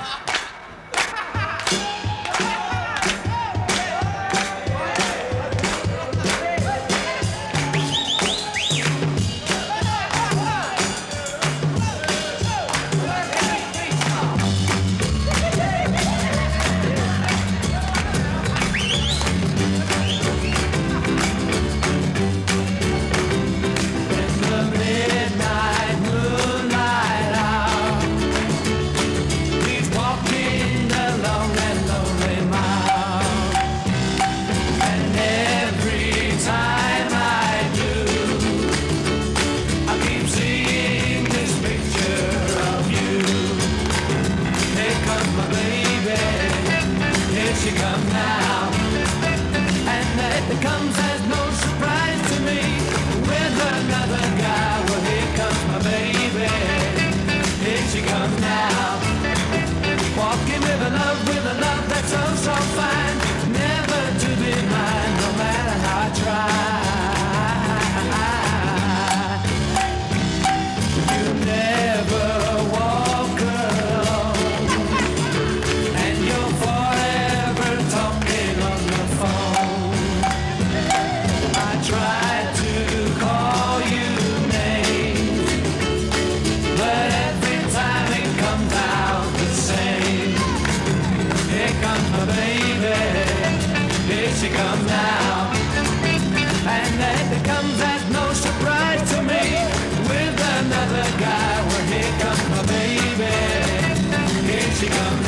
She comes now, and it comes as no surprise to me. With another guy, well here comes my baby. Here she comes now, walking with a love that's oh so fine, never to be mine, no matter how I try. You never walk alone, and you're forever talking on the phone. I try to call you names, but every time it comes out the same. Here comes my baby, here she comes now, and it comes as no surprise to me. With another guy, well here comes my baby, here she comes